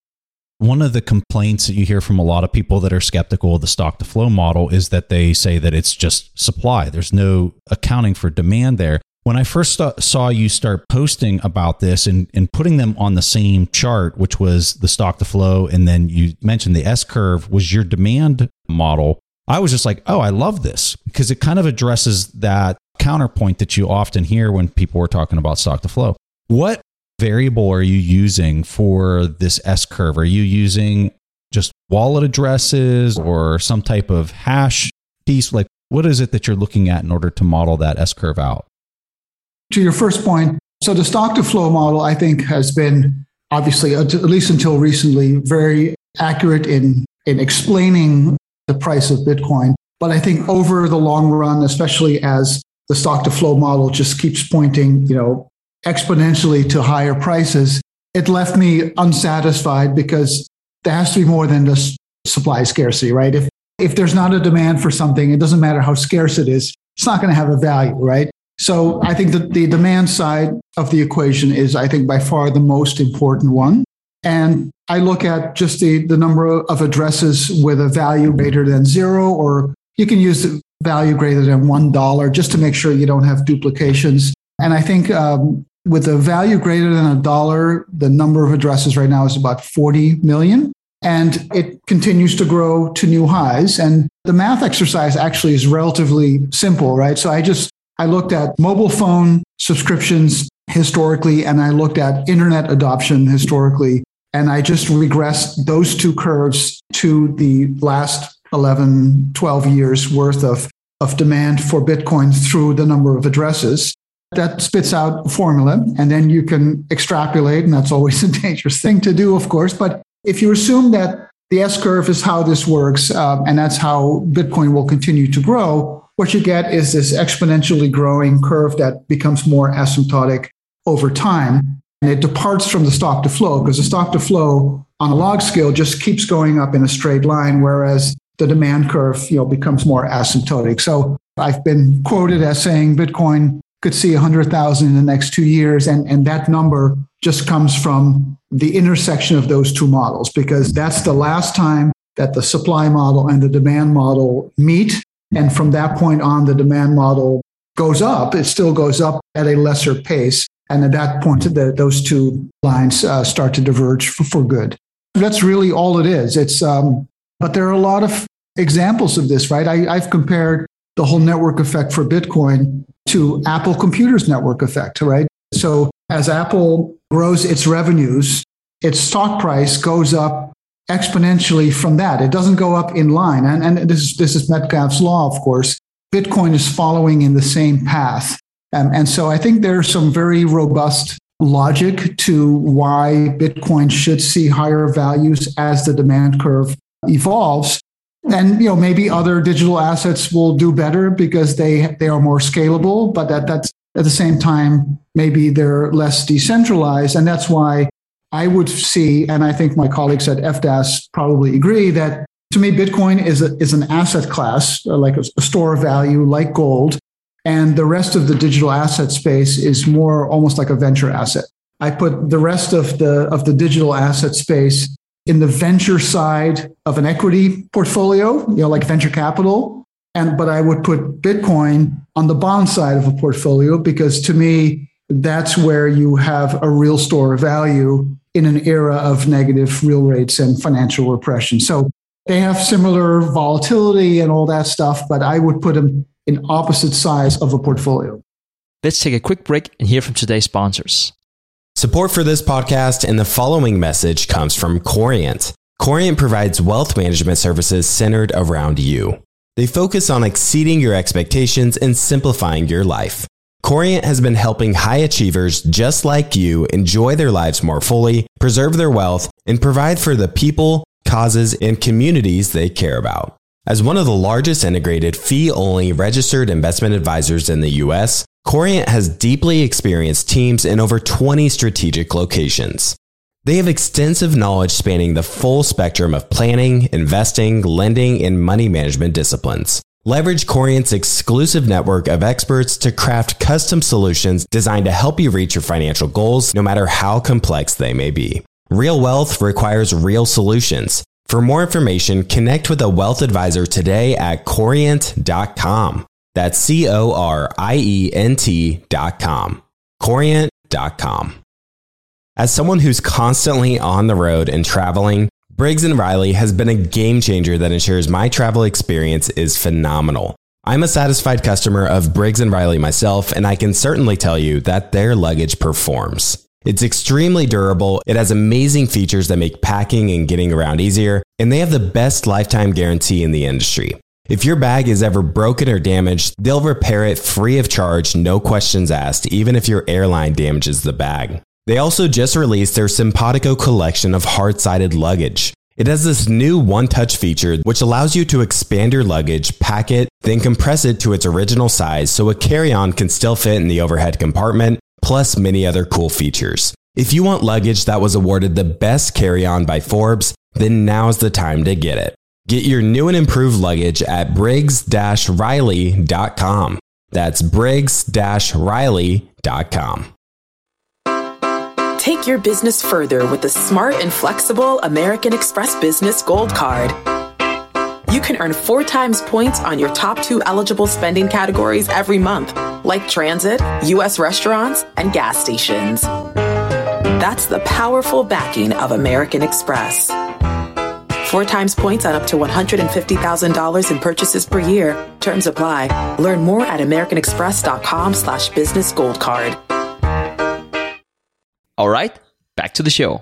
One of the complaints that you hear from a lot of people that are skeptical of the stock to flow model is that they say that it's just supply. There's no accounting for demand there. When I first st- saw you start posting about this and, and putting them on the same chart, which was the stock to flow, and then you mentioned the S-curve was your demand model, I was just like, oh, I love this because it kind of addresses that counterpoint that you often hear when people are talking about stock to flow. What variable are you using for this S-curve? Are you using just wallet addresses or some type of hash piece? Like, what is it that you're looking at in order to model that S-curve out?
To your first point, so the stock to flow model, I think, has been obviously, at least until recently, very accurate in, in explaining the price of Bitcoin. But I think over the long run, especially as the stock to flow model just keeps pointing, you know, exponentially to higher prices, it left me unsatisfied because there has to be more than just supply scarcity, right? If if there's not a demand for something, it doesn't matter how scarce it is, it's not going to have a value, right? So I think that the demand side of the equation is, I think, by far the most important one. And I look at just the, the number of addresses with a value greater than zero or you can use the value greater than one dollar just to make sure you don't have duplications. And I think um, with a value greater than a dollar, the number of addresses right now is about forty million. And it continues to grow to new highs. And the math exercise actually is relatively simple, right? So I just, I looked at mobile phone subscriptions historically, and I looked at internet adoption historically. And I just regressed those two curves to the last eleven, twelve years worth of, of demand for Bitcoin through the number of addresses. That spits out a formula, and then you can extrapolate, and that's always a dangerous thing to do, of course. But if you assume that the S-curve is how this works, uh, and that's how Bitcoin will continue to grow, what you get is this exponentially growing curve that becomes more asymptotic over time. And it departs from the stock to flow, because the stock to flow on a log scale just keeps going up in a straight line, whereas the demand curve, you know, becomes more asymptotic. So I've been quoted as saying Bitcoin could see one hundred thousand in the next two years. And, and that number just comes from the intersection of those two models, because that's the last time that the supply model and the demand model meet. And from that point on, the demand model goes up. It still goes up at a lesser pace. And at that point, the, those two lines uh, start to diverge for, for good. That's really all it is. It's, um, but there are a lot of examples of this, right? I, I've compared the whole network effect for Bitcoin to Apple Computer's network effect, right? So as Apple grows its revenues, its stock price goes up exponentially from that. It doesn't go up in line. And, and this is, this is Metcalfe's law, of course. Bitcoin is following in the same path. Um, and so I think there's some very robust logic to why Bitcoin should see higher values as the demand curve evolves. And, you know, maybe other digital assets will do better because they, they are more scalable, but that, that's at the same time, maybe they're less decentralized. And that's why I would see, and I think my colleagues at F D A S probably agree, that to me, Bitcoin is, a, is an asset class, like a, a store of value, like gold. And the rest of the digital asset space is more almost like a venture asset. I put the rest of the, of the digital asset space in the venture side of an equity portfolio, you know, like venture capital. And, but I would put Bitcoin on the bond side of a portfolio, because to me, that's where you have a real store of value in an era of negative real rates and financial repression. So they have similar volatility and all that stuff, but I would put them in opposite sides of a portfolio.
Let's take a quick break and hear from today's sponsors.
Support for this podcast and the following message comes from Corient. Corient provides wealth management services centered around you. They focus on exceeding your expectations and simplifying your life. Corient has been helping high achievers just like you enjoy their lives more fully, preserve their wealth, and provide for the people, causes, and communities they care about. As one of the largest integrated fee-only registered investment advisors in the U S, Corient has deeply experienced teams in over twenty strategic locations. They have extensive knowledge spanning the full spectrum of planning, investing, lending, and money management disciplines. Leverage Corient's exclusive network of experts to craft custom solutions designed to help you reach your financial goals, no matter how complex they may be. Real wealth requires real solutions. For more information, connect with a wealth advisor today at corient dot com. That's C O R I E N T dot com. corient dot com. As someone who's constantly on the road and traveling, Briggs and Riley has been a game changer that ensures my travel experience is phenomenal. I'm a satisfied customer of Briggs and Riley myself, and I can certainly tell you that their luggage performs. It's extremely durable, it has amazing features that make packing and getting around easier, and they have the best lifetime guarantee in the industry. If your bag is ever broken or damaged, they'll repair it free of charge, no questions asked, even if your airline damages the bag. They also just released their Simpatico collection of hard-sided luggage. It has this new one-touch feature which allows you to expand your luggage, pack it, then compress it to its original size so a carry-on can still fit in the overhead compartment, plus many other cool features. If you want luggage that was awarded the best carry-on by Forbes, then now's the time to get it. Get your new and improved luggage at briggs dash riley dot com. That's briggs dash riley dot com.
Take your business further with the smart and flexible American Express Business Gold Card. you can earn four times points on your top two eligible spending categories every month, like transit, U S restaurants, and gas stations. That's the powerful backing of American Express. Four times points on up to one hundred fifty thousand dollars in purchases per year. Terms apply. Learn more at americanexpress.com slash business gold card.
All right, back to the show.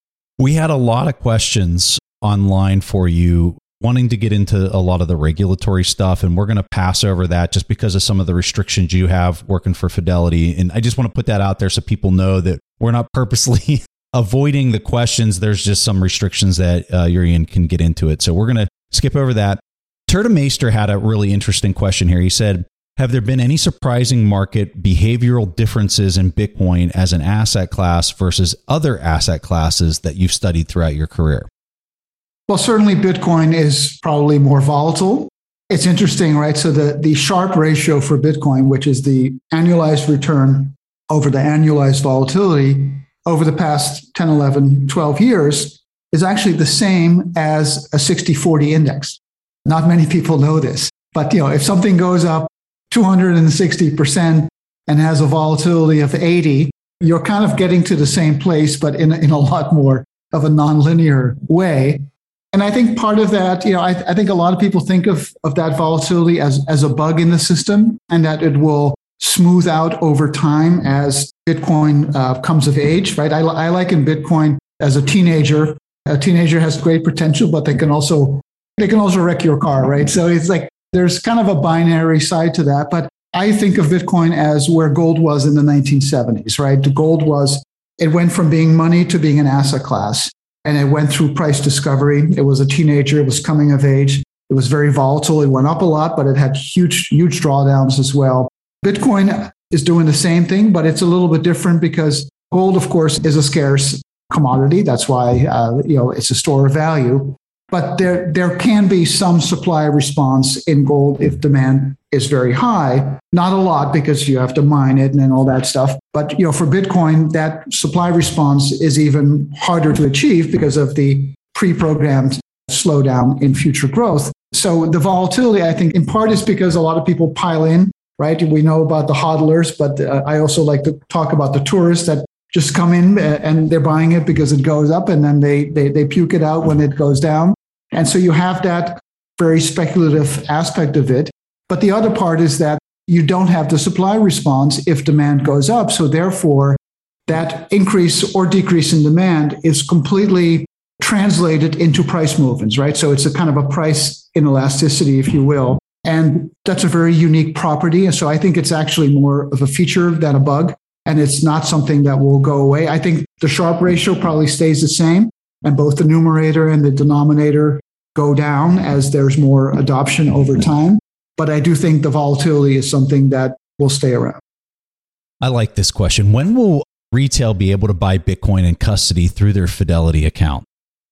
We had a lot of questions online for you, wanting to get into a lot of the regulatory stuff, and we're going to pass over that just because of some of the restrictions you have working for Fidelity. And I just want to put that out there so people know that we're not purposely avoiding the questions. There's just some restrictions that uh, Jurrien can get into it. So we're going to skip over that. Turtemeister had a really interesting question here. He said, have there been any surprising market behavioral differences in Bitcoin as an asset class versus other asset classes that you've studied throughout your career?
Well, certainly Bitcoin is probably more volatile. It's interesting, right? So the, the Sharpe ratio for Bitcoin, which is the annualized return over the annualized volatility over the past ten, eleven, twelve years, is actually the same as a sixty forty index. Not many people know this, but you know, if something goes up two hundred sixty percent and has a volatility of eighty, you're kind of getting to the same place, but in, in a lot more of a nonlinear way. And I think part of that, you know, I, I think a lot of people think of, of that volatility as, as a bug in the system, and that it will smooth out over time as Bitcoin uh, comes of age, right? I, I liken Bitcoin as a teenager. A teenager has great potential, but they can also they can also wreck your car, right? So it's like there's kind of a binary side to that. But I think of Bitcoin as where gold was in the nineteen seventies, right? The gold was, it went from being money to being an asset class. And it went through price discovery. It was a teenager. It was coming of age. It was very volatile. It went up a lot, but it had huge, huge drawdowns as well. Bitcoin is doing the same thing, but it's a little bit different because gold, of course, is a scarce commodity. That's why uh, you know it's a store of value. But there, there can be some supply response in gold if demand is very high. Not a lot because you have to mine it and all that stuff. But you know, for Bitcoin, that supply response is even harder to achieve because of the pre-programmed slowdown in future growth. So the volatility, I think, in part is because a lot of people pile in, right? We know about the hodlers, but uh, I also like to talk about the tourists that just come in and they're buying it because it goes up, and then they they, they puke it out when it goes down. And so you have that very speculative aspect of it. But the other part is that you don't have the supply response if demand goes up. So therefore, that increase or decrease in demand is completely translated into price movements, right? So it's a kind of a price inelasticity, if you will. And that's a very unique property. And so I think it's actually more of a feature than a bug. And it's not something that will go away. I think the Sharpe ratio probably stays the same. And both the numerator and the denominator go down as there's more adoption over time. But I do think the volatility is something that will stay around.
I like this question. When will retail be able to buy Bitcoin in custody through their Fidelity account?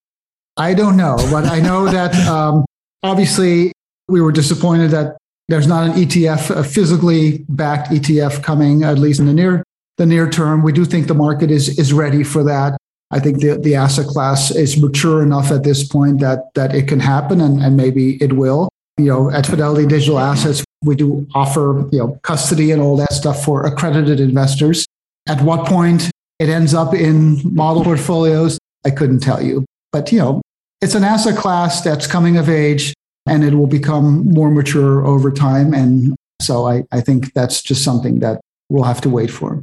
I don't know, but I know that um, obviously we were disappointed that there's not an E T F, a physically backed E T F coming, at least in the near the near term. We do think the market is is ready for that. I think the, the asset class is mature enough at this point that that it can happen, and, and maybe it will. You know, at Fidelity Digital Assets, we do offer, you know, custody and all that stuff for accredited investors. At what point it ends up in model portfolios, I couldn't tell you. But, you know, it's an asset class that's coming of age, and it will become more mature over time. And so I, I think that's just something that we'll have to wait for.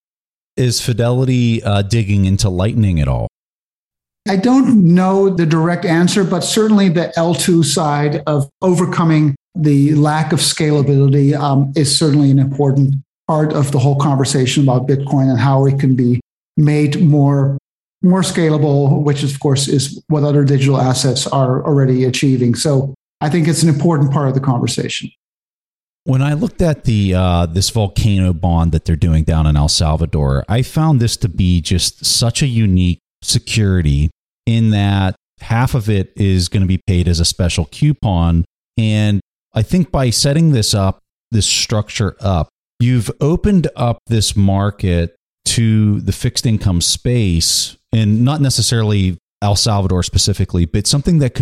Is Fidelity uh, digging into Lightning at all?
I don't know the direct answer, but certainly the L two side of overcoming the lack of scalability um, is certainly an important part of the whole conversation about Bitcoin and how it can be made more, more scalable, which of course is what other digital assets are already achieving. So I think it's an important part of the conversation.
When I looked at the uh, this volcano bond that they're doing down in El Salvador, I found this to be just such a unique security in that half of it is going to be paid as a special coupon. And I think by setting this up, this structure up, you've opened up this market to the fixed income space, and not necessarily El Salvador specifically, but something that could be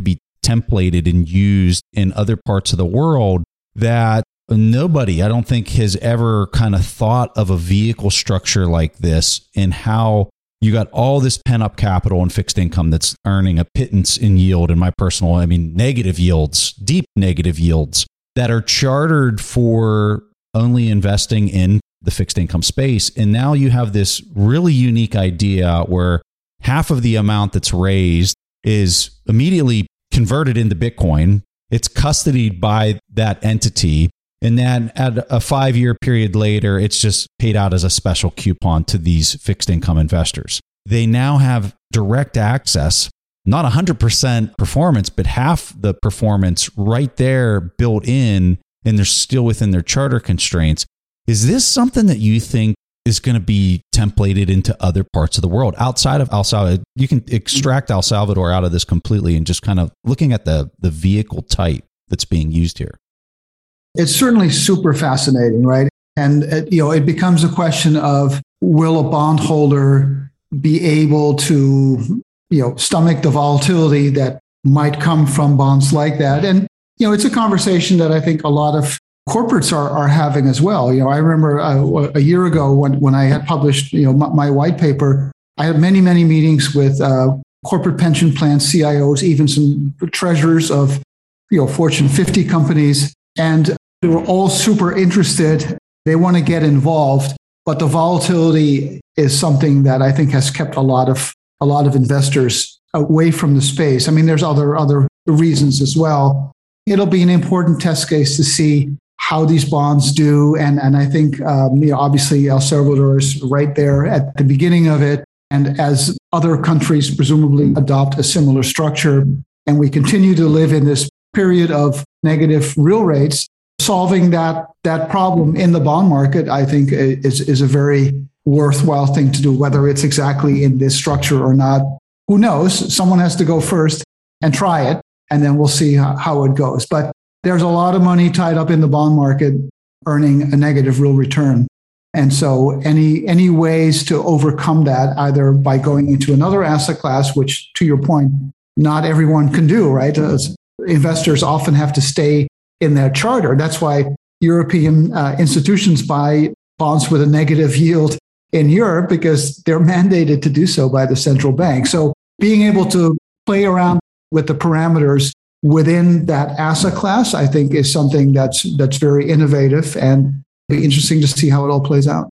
templated and used in other parts of the world that nobody, I don't think, has ever kind of thought of a vehicle structure like this, and how you got all this pent up capital and fixed income that's earning a pittance in yield. In my personal, I mean, negative yields, deep negative yields that are chartered for only investing in the fixed income space. And now you have this really unique idea where half of the amount that's raised is immediately converted into Bitcoin. It's custodied by that entity. And then at a five-year period later, it's just paid out as a special coupon to these fixed income investors. They now have direct access, not one hundred percent performance, but half the performance right there built in, and they're still within their charter constraints. Is this something that you think is going to be templated into other parts of the world outside of El Salvador? You can extract El Salvador out of this completely and just kind of looking at the, the vehicle type that's being used here.
It's certainly super fascinating, right? And, uh, you know, it becomes a question of, will a bondholder be able to, you know, stomach the volatility that might come from bonds like that? And, you know, it's a conversation that I think a lot of corporates are, are having as well. You know, I remember uh, a year ago when, when I had published, you know, my, my white paper, I had many, many meetings with uh, corporate pension plan C I Os, even some treasurers of, you know, Fortune fifty companies. And they were all super interested. They want to get involved, but the volatility is something that I think has kept a lot of a lot of investors away from the space. I mean, there's other other reasons as well. It'll be an important test case to see how these bonds do, and and I think um, you know, obviously El Salvador is right there at the beginning of it, and as other countries presumably adopt a similar structure, and we continue to live in this period of negative real rates, solving that that problem in the bond market, I think, is is a very worthwhile thing to do. Whether it's exactly in this structure or not, who knows? Someone has to go first and try it, and then we'll see how, how it goes. But there's a lot of money tied up in the bond market earning a negative real return. And so any any ways to overcome that, either by going into another asset class, which, to your point, not everyone can do, right? As investors often have to stay in their charter. That's why European uh, institutions buy bonds with a negative yield in Europe, because they're mandated to do so by the central bank. So being able to play around with the parameters within that asset class, I think, is something that's that's very innovative, and be interesting to see how it all plays out.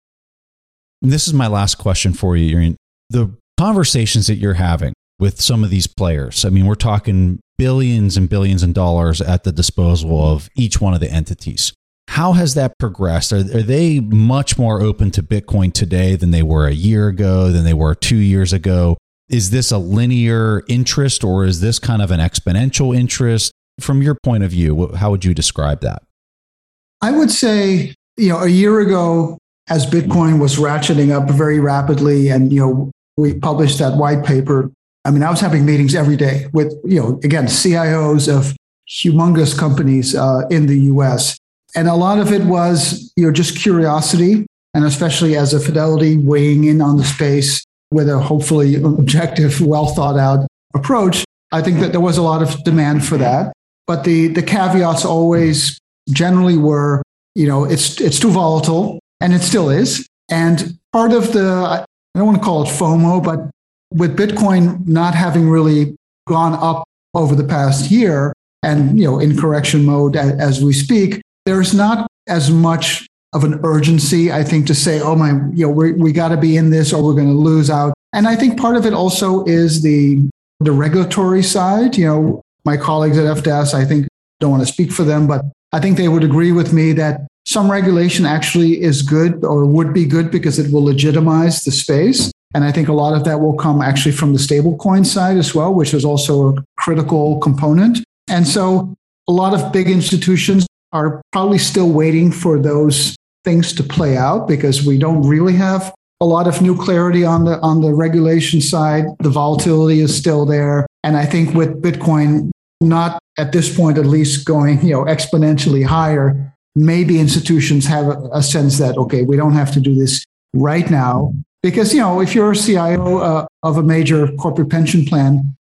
And this is my last question for you, Urian. The conversations that you're having with some of these players, I mean, we're talking billions and billions of dollars at the disposal of each one of the entities. How has that progressed? Are, are they much more open to Bitcoin today than they were a year ago, than they were two years ago? Is this a linear interest, or is this kind of an exponential interest? From your point of view, how would you describe that?
I would say, you know, a year ago, as Bitcoin was ratcheting up very rapidly, and, you know, we published that white paper, I mean, I was having meetings every day with, you know, again, C I Os of humongous companies uh, in the U S. And a lot of it was, you know, just curiosity, and especially as a Fidelity weighing in on the space with a hopefully objective, well thought out approach. I think that there was a lot of demand for that. But the the caveats always generally were, you know, it's it's too volatile, and it still is. And part of the, I don't want to call it FOMO, but with Bitcoin not having really gone up over the past year, and, you know, in correction mode as we speak, there's not as much of an urgency, I think, to say, oh my, you know, we we got to be in this or we're going to lose out. And I think part of it also is the the regulatory side. You know, my colleagues at F D A S, I think, don't want to speak for them, but I think they would agree with me that some regulation actually is good, or would be good, because it will legitimize the space. And I think a lot of that will come actually from the stablecoin side as well, which is also a critical component. And so a lot of big institutions are probably still waiting for those things to play out, because we don't really have a lot of new clarity on the on the regulation side. The volatility is still there. And I think with Bitcoin, not at this point, at least, going, you know, exponentially higher, maybe institutions have a, a sense that, okay, we don't have to do this right now. Because, you know, if you're a C I O uh, of a major corporate pension plan,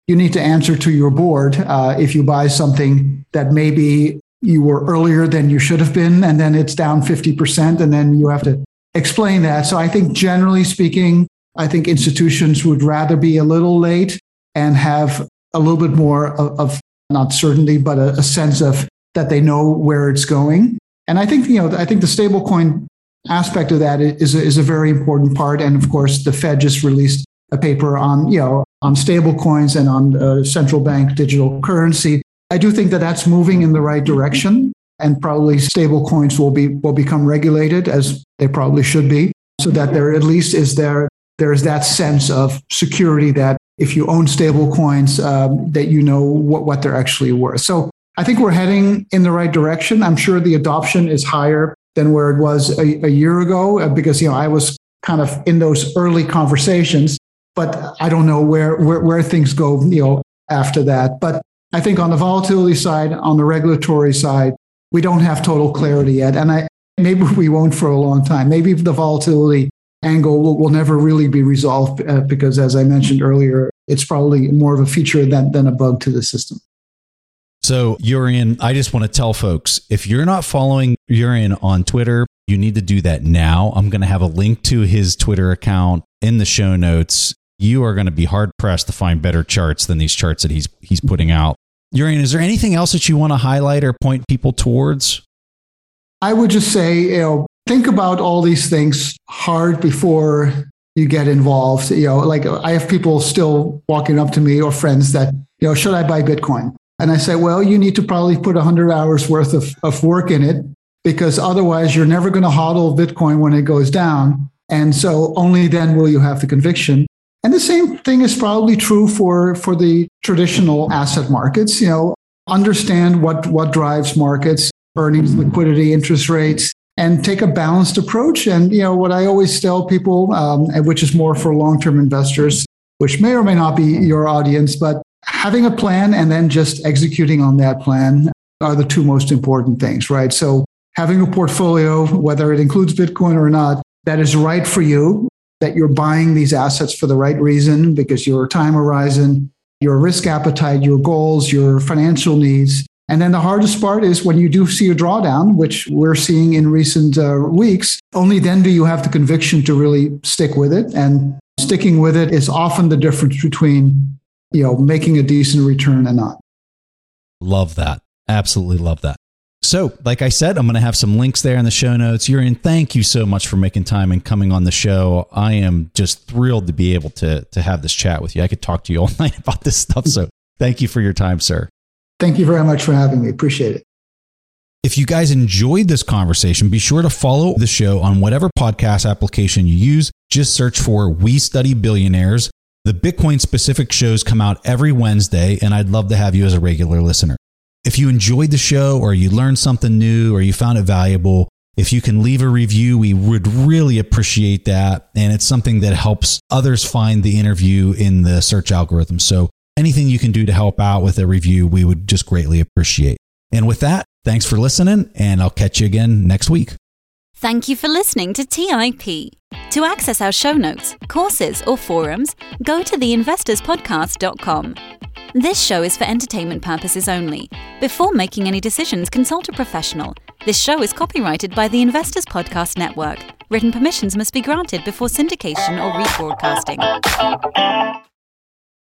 you need to answer to your board uh, if you buy something that maybe you were earlier than you should have been, and then it's down fifty percent, and then you have to explain that. So I think generally speaking, I think institutions would rather be a little late and have a little bit more of, of not certainty, but a, a sense of that they know where it's going. And I think, you know, I think the stablecoin aspect of that is a, is a very important part. And of course, the Fed just released a paper on, you know, on stablecoins and on uh, central bank digital currency. I do think that that's moving in the right direction, and probably stablecoins will be will become regulated, as they probably should be, so that there at least is there there is that sense of security that if you own stablecoins, um, that you know what, what they're actually worth. So I think we're heading in the right direction. I'm sure the adoption is higher than where it was a, a year ago, uh, because, you know, I was kind of in those early conversations, but I don't know where, where, where things go, you know, after that. But I think on the volatility side, on the regulatory side, we don't have total clarity yet. And I, maybe we won't for a long time. Maybe the volatility angle will, will never really be resolved uh, because, as I mentioned earlier, it's probably more of a feature than, than a bug to the system.
So, Jurriën, I just want to tell folks, if you're not following Jurriën on Twitter, you need to do that now. I'm going to have a link to his Twitter account in the show notes. You are going to be hard pressed to find better charts than these charts that he's he's putting out. Jurriën, is there anything else that you want to highlight or point people towards? I would just say, you know, think about all these things hard before you get involved. You know, like I have people still walking up to me or friends that, you know, should I buy Bitcoin? And I say, well, you need to probably put one hundred hours worth of, of work in it, because otherwise you're never going to hodl Bitcoin when it goes down. And so only then will you have the conviction. And the same thing is probably true for, for the traditional asset markets. You know, understand what, what drives markets, earnings, liquidity, interest rates, and take a balanced approach. And, you know, what I always tell people, um, which is more for long-term investors, which may or may not be your audience, but having a plan and then just executing on that plan are the two most important things, right? So having a portfolio, whether it includes Bitcoin or not, that is right for you, that you're buying these assets for the right reason, because your time horizon, your risk appetite, your goals, your financial needs. And then the hardest part is when you do see a drawdown, which we're seeing in recent uh, weeks, only then do you have the conviction to really stick with it. And sticking with it is often the difference between, you know, making a decent return and not. Love that. Absolutely love that. So, like I said, I'm going to have some links there in the show notes. Jurriën, thank you so much for making time and coming on the show. I am just thrilled to be able to, to have this chat with you. I could talk to you all night about this stuff. So thank you for your time, sir.
Thank you very much for having me. Appreciate it.
If you guys enjoyed this conversation, be sure to follow the show on whatever podcast application you use. Just search for We Study Billionaires. The Bitcoin specific shows come out every Wednesday, and I'd love to have you as a regular listener. If you enjoyed the show, or you learned something new, or you found it valuable, if you can leave a review, we would really appreciate that. And it's something that helps others find the interview in the search algorithm. So anything you can do to help out with a review, we would just greatly appreciate. And with that, thanks for listening, and I'll catch you again next week.
Thank you for listening to T I P. To access our show notes, courses, or forums, go to the investors podcast dot com. This show is for entertainment purposes only. Before making any decisions, consult a professional. This show is copyrighted by the Investors Podcast Network. Written permissions must be granted before syndication or rebroadcasting.